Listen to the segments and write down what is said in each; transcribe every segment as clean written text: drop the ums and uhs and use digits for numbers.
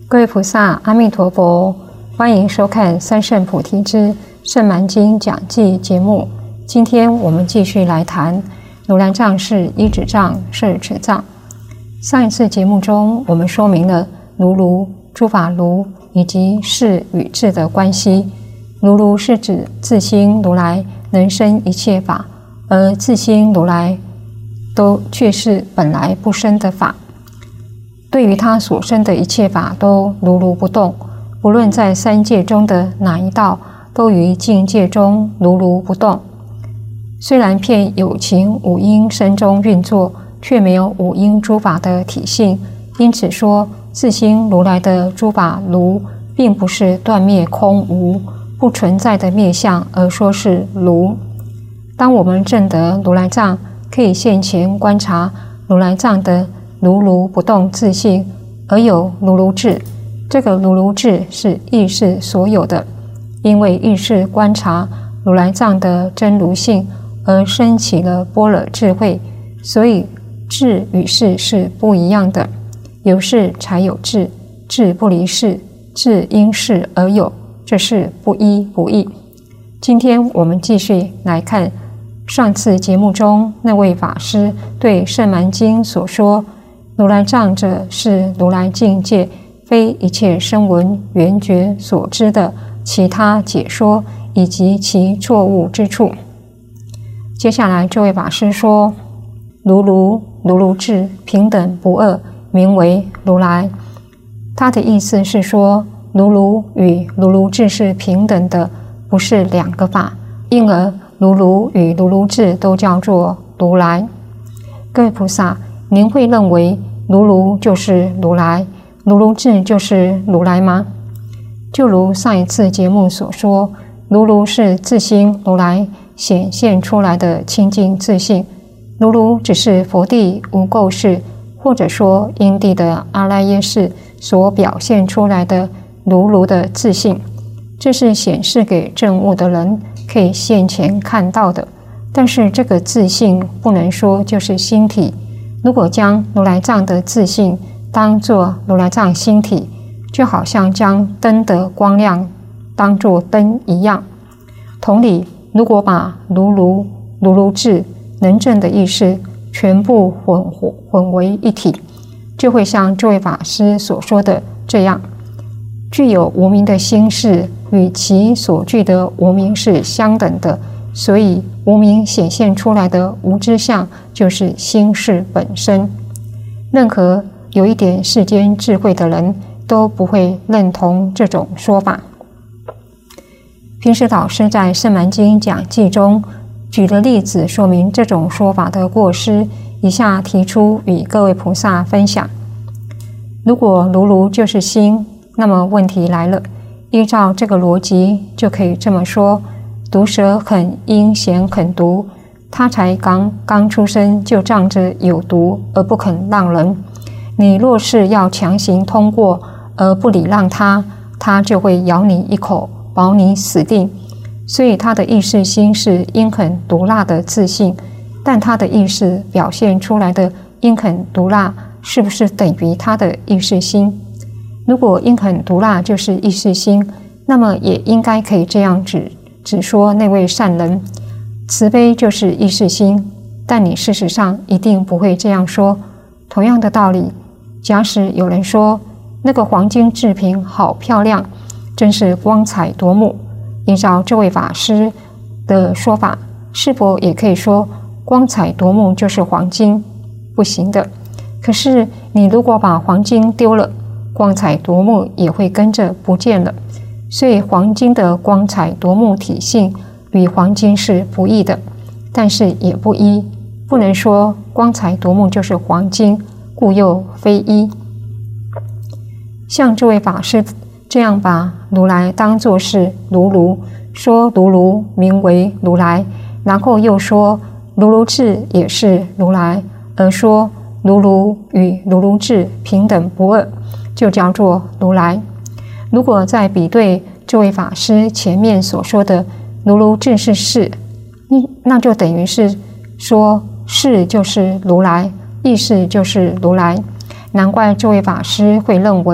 各位菩萨，阿弥陀佛，欢迎收看《三圣菩提之圣蛮经讲记》节目。今天我们继续来谈如来藏是依止藏、摄持藏。上一次节目中，我们说明了如、诸法如以及事与智的关系。如是指自心如来能生一切法，而自心如来却是本来不生的法。对于他所生的一切法都如不动，不论在三界中的哪一道，都于境界中如不动。虽然遍有情五阴身中运作，却没有五阴诸法的体性，因此说自心如来的诸法如，并不是断灭空无不存在的灭相，而说是如。当我们证得如来藏，可以现前观察如来藏的如不动自性，而有如智。这个如智是意识所有的，因为意识观察如来藏的真如性，而升起了般若智慧，所以智与事是不一样的。有事才有智，智不离事，智因事而有，这是不一不异。今天我们继续来看上次节目中那位法师对圣蛮经所说如来藏者是如来境界，非一切声闻缘觉所知的其他解说，以及其错误之处。接下来这位法师说，如智平等不二，名为如来。他的意思是说，如与如智是平等的，不是两个法，因而如与如智都叫做如来。各位菩萨，您会认为如就是如来，如智就是如来吗？就如上一次节目所说，如是自心如来显现出来的清净自性，如只是佛地无垢世，或者说因地的阿赖耶识所表现出来的如的自性，这是显示给证悟的人可以现前看到的。但是这个自性不能说就是心体，如果将如来藏的自性当作如来藏心体，就好像将灯的光亮当作灯一样。同理，如果把如智能证的意识全部混为一体，就会像这位法师所说的这样，具有无明的心事与其所具的无明是相等的，所以无明显现出来的无知相就是心事本身。任何有一点世间智慧的人都不会认同这种说法。平时老师在《圣蛮经讲记》中举了例子说明这种说法的过失，以下提出与各位菩萨分享。如果如就是心，那么问题来了，依照这个逻辑就可以这么说，毒蛇很阴险狠毒，它才刚出生就仗着有毒而不肯让人，你若是要强行通过而不礼让它，它就会咬你一口，保你死定。所以它的意识心是阴狠毒辣的自性，但它的意识表现出来的阴狠毒辣是不是等于它的意识心？如果阴狠毒辣就是意识心，那么也应该可以这样只说那位善人，慈悲就是意识心，但你事实上一定不会这样说。同样的道理，假使有人说那个黄金制品好漂亮，真是光彩夺目，依照这位法师的说法，是否也可以说光彩夺目就是黄金？不行的。可是你如果把黄金丢了，光彩夺目也会跟着不见了。所以黄金的光彩夺目体性与黄金是不异的，但是也不一，不能说光彩夺目就是黄金，故又非一。像这位法师这样把如来当作是如，说如名为如来，然后又说如智也是如来，而说如与如智平等不二，就叫做如来。如果再比对这位法师前面所说的如智是事，那就等于是说事就是如来，意识就是如来。难怪这位法师会认为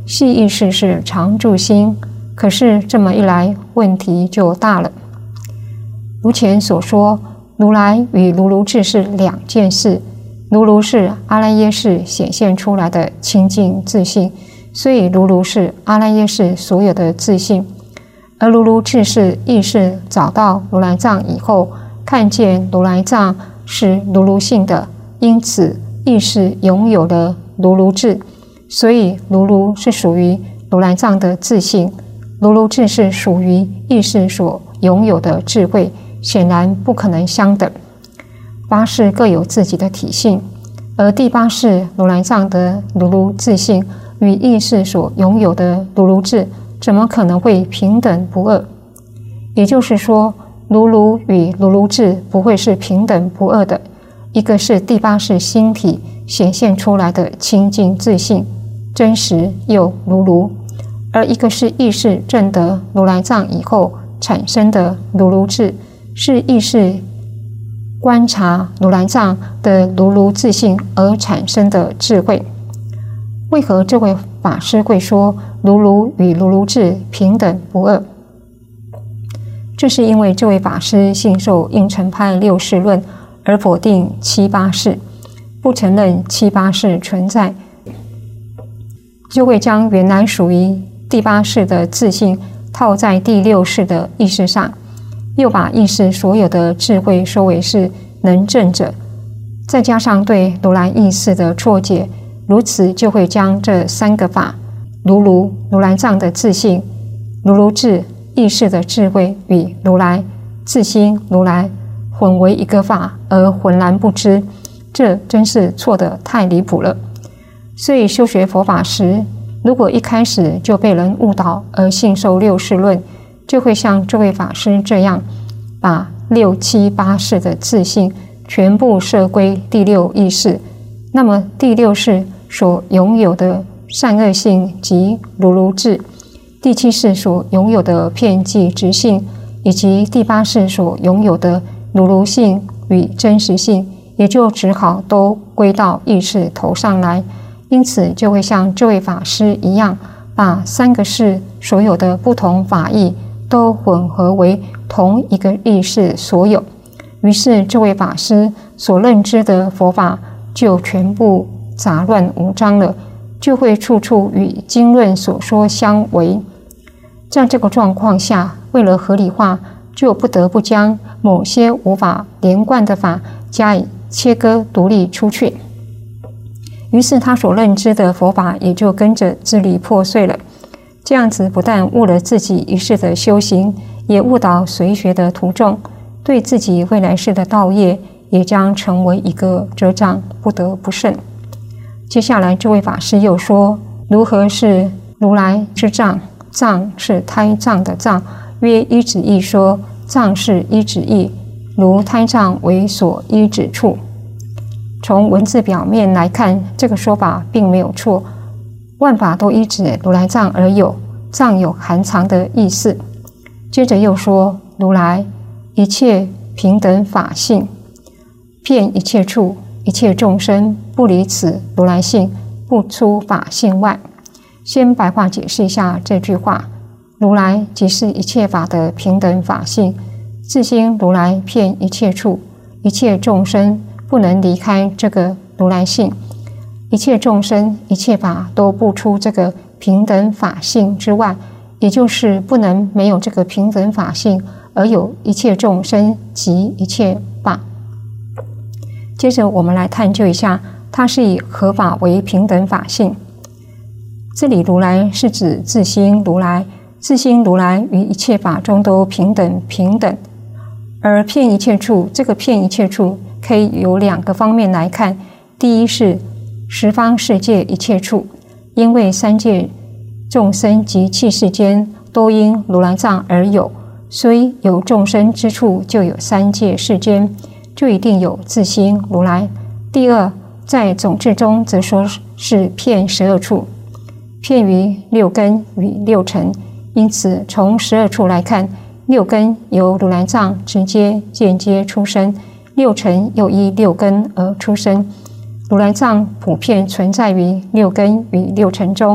系意识是常住心，可是这么一来，问题就大了。如前所说，如来与如如智是两件事。如如是阿赖耶识显现出来的清净自性，所以如如是阿赖耶识所有的自性。而如如智是意识找到如来藏以后，看见如来藏是如如性的，因此意识拥有了如如智，所以如如是属于如来藏的自性，如如智是属于意识所拥有的智慧，显然不可能相等。八识各有自己的体性，而第八识如来藏的如如自性与意识所拥有的如如智，怎么可能会平等不二？也就是说，如如与如如智不会是平等不二的，一个是第八识心体显现出来的清净自性，真实又如如，而一个是意识证得如来藏以后产生的如如智，是意识观察如来藏的如如自性而产生的智慧。为何这位法师会说如如与如如智平等不二？这是因为这位法师信受应成派六识论，而否定七八识，不承认七八识存在，就会将原来属于第八识的自性套在第六识的意识上，又把意识所有的智慧说为是能证者，再加上对如来意识的错解，如此就会将这三个法如如、如来藏的自性、如如智意识的智慧与如来自心如来混为一个法而浑然不知，这真是错得太离谱了。所以修学佛法时，如果一开始就被人误导而信受六识论，就会像这位法师这样，把六七八识的自性全部摄归第六意识，那么第六识所拥有的善恶性及如如智，第七识所拥有的遍计执性，以及第八识所拥有的如如性与真实性，也就只好都归到意识头上来。因此就会像这位法师一样，把三个识所有的不同法义都混合为同一个意识所有，于是这位法师所认知的佛法就全部杂乱无章了，就会处处与经论所说相违。在这个状况下，为了合理化，就不得不将某些无法连贯的法加以切割独立出去，于是他所认知的佛法也就跟着支离破碎了。这样子不但误了自己一世的修行，也误导随学的徒众，对自己未来世的道业也将成为一个遮障，不得不慎。接下来这位法师又说，如何是如来之藏？藏是胎藏的藏，曰依止意说，藏是依止意，如胎藏为所依止处。从文字表面来看，这个说法并没有错，万法都依止如来藏而有，藏有含藏的意思。接着又说，如来一切平等法性，遍一切处，一切众生不离此如来性，不出法性外。先白话解释一下这句话，如来即是一切法的平等法性，自心如来遍一切处，一切众生不能离开这个如来性，一切众生一切法都不出这个平等法性之外，也就是不能没有这个平等法性而有一切众生及一切法。接着我们来探究一下，它是以何法为平等法性。这里如来是指自心如来，自心如来于一切法中都平等，而遍一切处，这个遍一切处可以有两个方面来看。第一是十方世界一切处，因为三界众生及器世间都因如来藏而有，所以有众生之处就有三界世间，就一定有自心如来。第二，在总智中则说是遍12处，遍于六根与六尘，因此从12处来看，六根由如来藏直接间接出生，六尘又依六根而出生。如来藏普遍存在于六根与六尘中，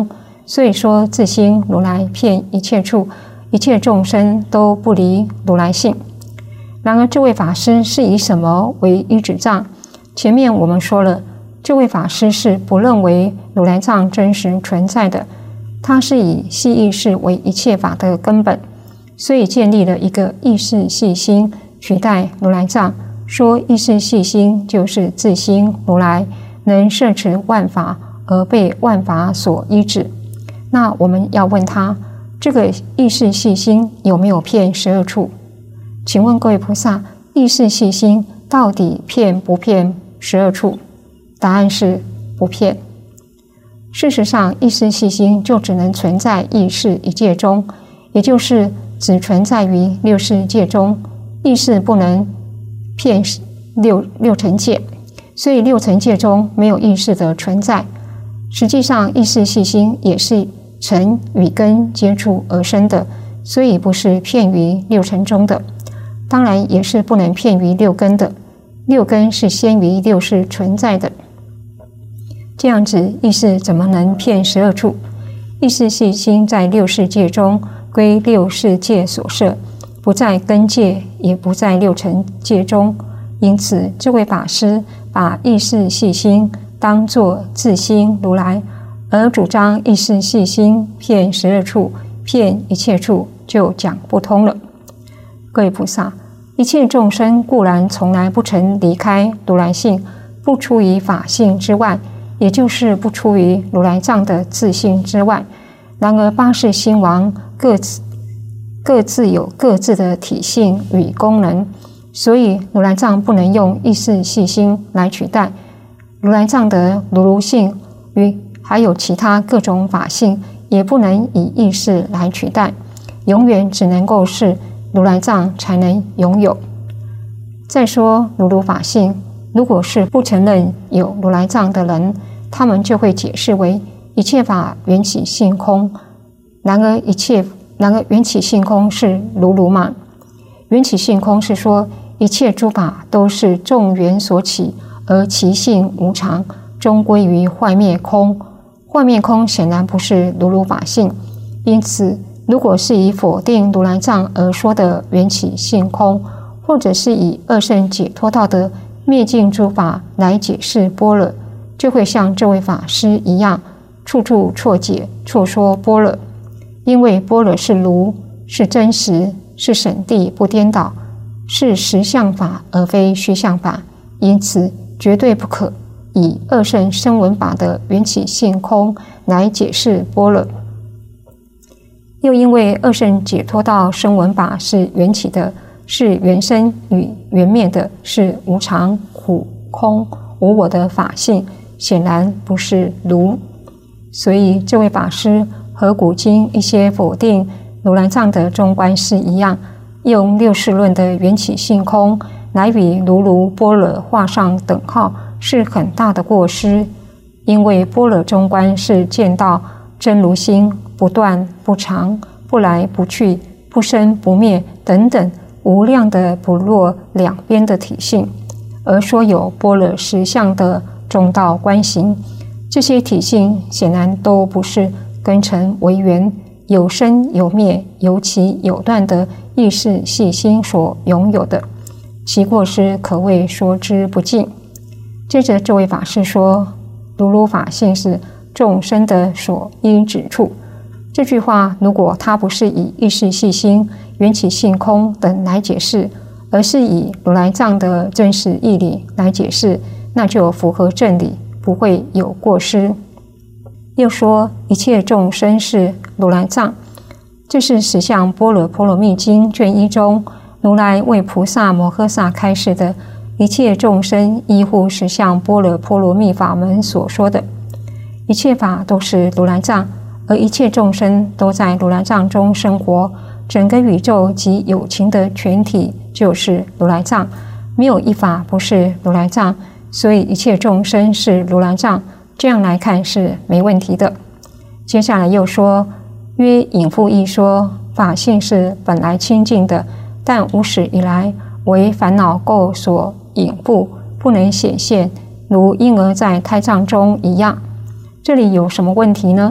所以说自心如来遍一切处，一切众生都不离如来性。然而这位法师是以什么为依止障？前面我们说了，这位法师是不认为如来藏真实存在的，他是以系意识为一切法的根本，所以建立了一个意识系心取代如来藏，说意识系心就是自心如来，能摄持万法而被万法所依止。那我们要问他，这个意识系心有没有遍12处？请问各位菩萨，意识系心到底遍不遍12处？答案是不遍。事实上，意识系心就只能存在意识一界中，也就是只存在于六世界中，意识不能遍六尘界，所以六尘界中没有意识的存在。实际上，意识系心也是尘与根接触而生的，所以不是遍于六尘中的，当然也是不能遍于六根的。六根是先于六世存在的，这样子意识怎么能遍12处？意识系心在六世界中归六世界所摄，不在根界，也不在六尘界中。因此，这位法师把意识系心当作自心如来，而主张意识系心遍12处，遍一切处，就讲不通了。各位菩萨，一切众生固然从来不曾离开如来性，不出于法性之外，也就是不出于如来藏的自性之外。然而八世心王各自有各自的体性与功能，所以如来藏不能用意识系心来取代。如来藏的如性与还有其他各种法性，也不能以意识来取代，永远只能够是如来藏才能拥有。再说如法性，如果是不承认有如来藏的人，他们就会解释为一切法缘起性空。然而缘起性空是如吗？缘起性空是说一切诸法都是众缘所起，而其性无常，终归于坏灭空。坏灭空显然不是如法性，因此如果是以否定如来藏而说的缘起性空，或者是以二圣解脱道的灭尽诸法来解释般若，就会像这位法师一样，处处错解错说般若。因为般若是如，是真实，是审谛不颠倒，是实相法而非虚相法，因此绝对不可以二圣声闻法的缘起性空来解释般若。又因为二圣解脱道声闻法是缘起的，是缘生与缘灭的，是无常苦空无我的法性，显然不是如。所以这位法师和古今一些否定如来藏的中观师一样，用六世论的缘起性空来与如般若画上等号，是很大的过失。因为般若中观是见到真如心不断不长，不来不去，不生不灭等等无量的不落两边的体性，而说有般若实相的中道观行，这些体性显然都不是根尘为缘，有生有灭，有起有断的意识系心所拥有的，其过失可谓说之不尽。接着这位法师说，如法性是众生的所依止处。这句话如果他不是以意识系心、缘起性空等来解释，而是以如来藏的真实义理来解释，那就符合正理，不会有过失。又说一切众生是如来藏，这是十相般若波罗蜜经卷1中如来为菩萨摩诃萨开示的一切众生依护十相般若波罗蜜法门所说的。一切法都是如来藏，而一切众生都在如来藏中生活，整个宇宙及有情的全体就是如来藏，没有一法不是如来藏，所以一切众生是如来藏，这样来看是没问题的。接下来又说，约引复义说，法性是本来清净的，但无始以来为烦恼垢所引复，不能显现，如婴儿在胎藏中一样。这里有什么问题呢？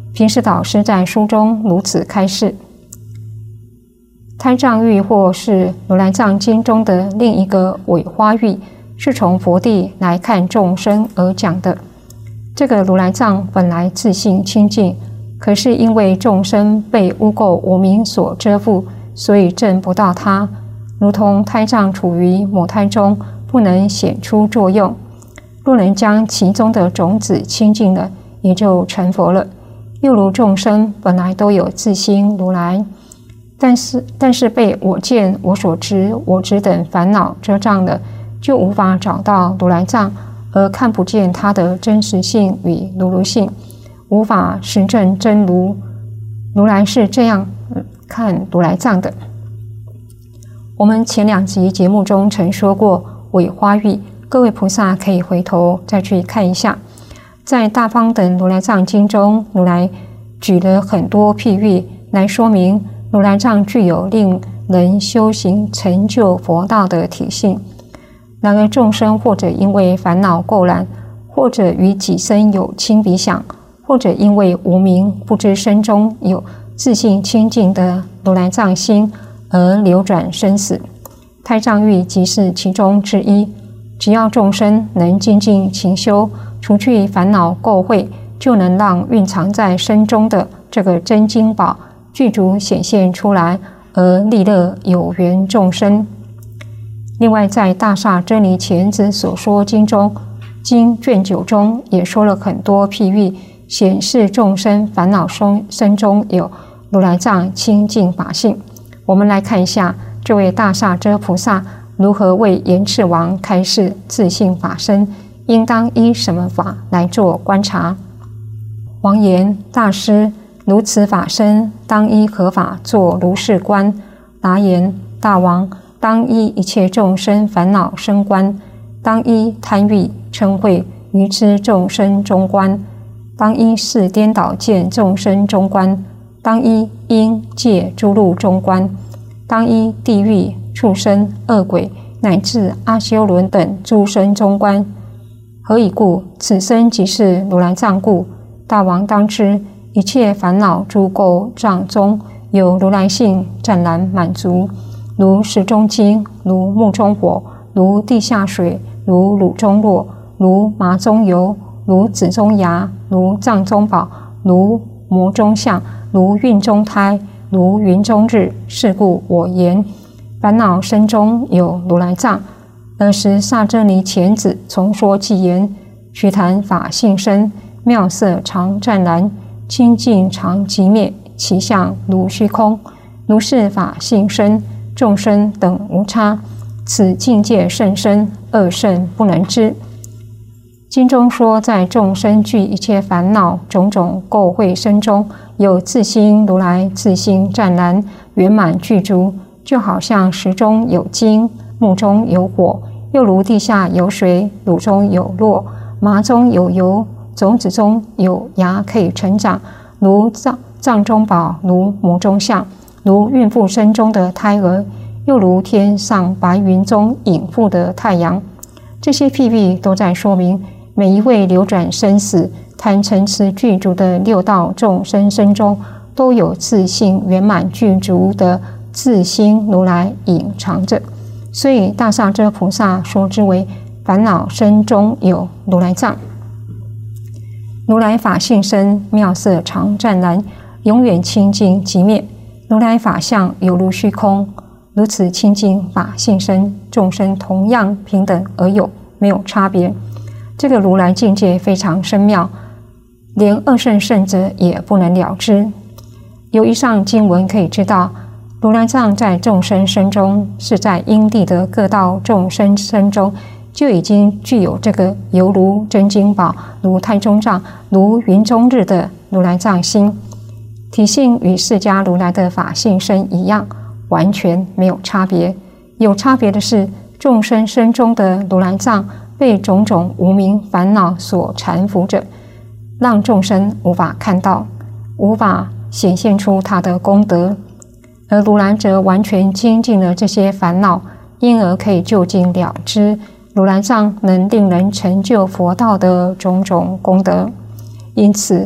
平时导师在书中如此开示。胎藏喻或是如来藏经中的另一个尾花喻，是从佛地来看众生而讲的。这个如来藏本来自性清净，可是因为众生被污垢无明所遮覆，所以证不到它，如同胎藏处于母胎中，不能显出作用。若能将其中的种子清净了，也就成佛了。又如众生本来都有自心如来，但是被我见、我所知、我执等烦恼遮障了，就无法找到如来藏，而看不见它的真实性与如性，无法实证真如。如来是这样看如来藏的。我们前2集节目中曾说过尾花喻，各位菩萨可以回头再去看一下。在大方等如来藏经中，如来举了很多譬喻来说明如来藏具有令人修行成就佛道的体性。然而众生或者因为烦恼垢染，或者与己身有亲彼想，或者因为无明不知身中有自性清净的如来藏心而流转生死。胎藏喻即是其中之一。只要众生能精进勤修，除去烦恼垢秽，就能让蕴藏在身中的这个真金宝具足显现出来，而利乐有缘众生。另外，在大萨真理前子所说经中，经卷9中也说了很多譬喻，显示众生烦恼身中有如来藏清净法性。我们来看一下这位大萨遮菩萨如何为延赤王开示自性法身，应当依什么法来做观察。王言：大师，如此法身，当依何法做如是观？答言：大王，当依一切众生烦恼生观，当依贪欲嗔恚愚痴众生中观，当依四颠倒见众生中观，当依因界诸路中观，当依地狱畜生恶鬼乃至阿修伦等诸生中观。何以故？此身即是如来藏故。大王当知，一切烦恼诸垢障中有如来性湛然满足，如石中金，如木中火，如地下水，如乳中酪，如麻中油，如子中牙，如藏中宝，如魔中相，如孕中胎，如云中日。是故我言，烦恼身中有如来藏。尔时萨遮尼前子重说偈言：须谈法性身，妙色常湛然，清净常寂灭，其相如虚空。如是法性身，众生等无差，此境界甚深，恶甚不能知。经中说，在众生具一切烦恼种种垢秽身中，有自心如来自性湛然圆满具足，就好像石中有金，木中有火，又如地下有水，乳中有酪，麻中有油，种子中有芽可以成长，如藏中宝，如魔中相，如孕妇身中的胎儿，又如天上白云中隐覆的太阳。这些譬喻都在说明，每一位流转生死、贪嗔痴具足的六道众生身中，都有自性圆满具足的自心如来隐藏着。所以大萨遮菩萨说之为烦恼身中有如来藏。如来法性身，妙色常湛然，永远清净寂灭。如来法相犹如虚空。如此清净法性身，众生同样平等而有，没有差别。这个如来境界非常深妙，连二圣圣者也不能了知。由以上经文可以知道，如来藏在众生身中，是在因地的各道众生身中，就已经具有这个犹如真金宝、如胎中藏、如云中日的如来藏心，体性与释迦如来的法性身一样，完全没有差别。有差别的是，众生身中的如来藏被种种无明烦恼所缠缚着，让众生无法看到，无法显现出他的功德。而如来则完全清净了这些烦恼，因而可以就近了知如来藏能令人成就佛道的种种功德。因此，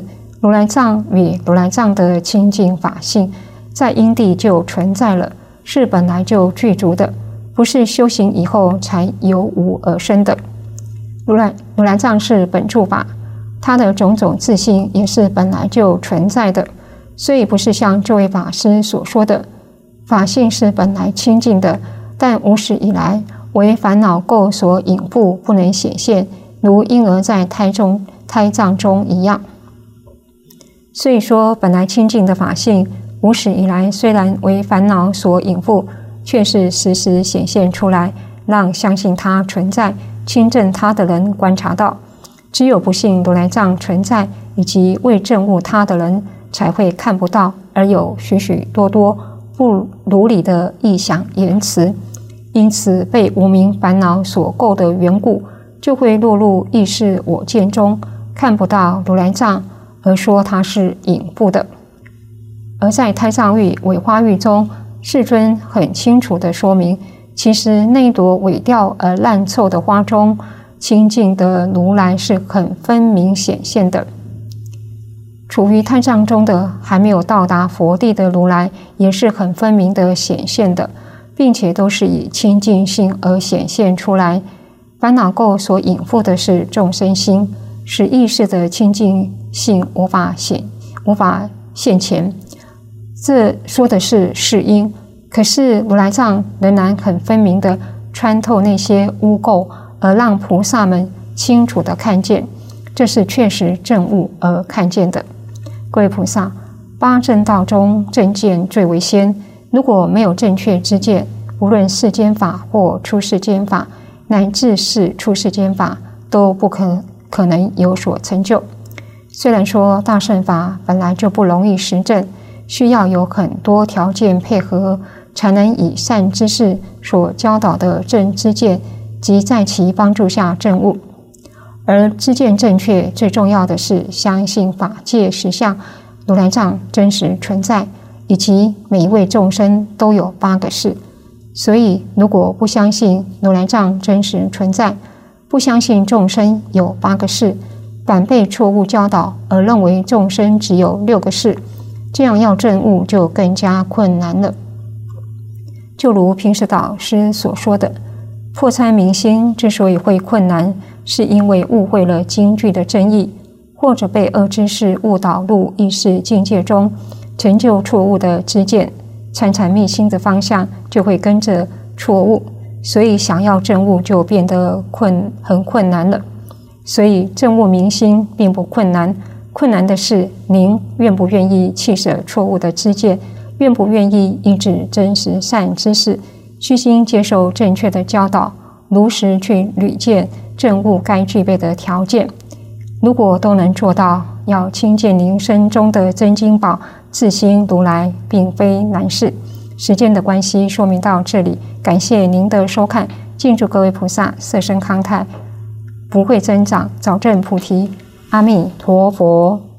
如来藏与如来藏的清净法性，在因地就存在了，是本来就具足的，不是修行以后才由无而生的。如来藏是本住法，它的种种自性也是本来就存在的，所以不是像这位法师所说的，法性是本来清净的，但无始以来为烦恼垢所引覆，不能显现，如婴儿在胎藏中一样。所以说，本来清净的法性，无始以来虽然为烦恼所引覆，却是时时显现出来，让相信它存在、亲证它的人观察到。只有不信如来藏存在，以及未证悟它的人，才会看不到，而有许许多多不如理的臆想言辞。因此，被无明烦恼所构的缘故，就会落入意识我见中，看不到如来藏，而说它是隐覆的。而在胎藏喻、尾花喻中，世尊很清楚地说明，其实那朵萎掉而烂臭的花中，清净的如来是很分明显现的。处于胎藏中的还没有到达佛地的如来，也是很分明的显现的，并且都是以清净性而显现出来。烦恼垢所引覆的是众生心，使意识的清净性无法现前。这说的是世因，可是如来藏仍然很分明的穿透那些污垢，而让菩萨们清楚的看见，这是确实证悟而看见的。各位菩萨，八正道中正见最为先，如果没有正确之见，无论世间法或出世间法，乃至是出世间法，都不可能有所成就。虽然说大乘法本来就不容易实证，需要有很多条件配合，才能以善知识所教导的正知见，及在其帮助下证悟。而知见正确，最重要的是相信法界实相如来藏真实存在，以及每一位众生都有8个事。所以如果不相信如来藏真实存在，不相信众生有8个事，反被错误教导而认为众生只有6个事，这样要证悟就更加困难了。就如平时导师所说的，破参明心之所以会困难，是因为误会了经句的真义，或者被恶知识误导入意识境界中，成就错误的知见，参禅密心的方向就会跟着错误，所以想要证悟就变得很困难了。所以证悟明心并不困难，困难的是您愿不愿意弃舍错误的知见，愿不愿意依止真实善知识，虚心接受正确的教导，如实去履见证悟该具备的条件。如果都能做到，要亲见您身中的真金宝，自心如来，并非难事。时间的关系，说明到这里，感谢您的收看，敬祝各位菩萨色身康泰，福慧增长，早证菩提。阿弥陀佛。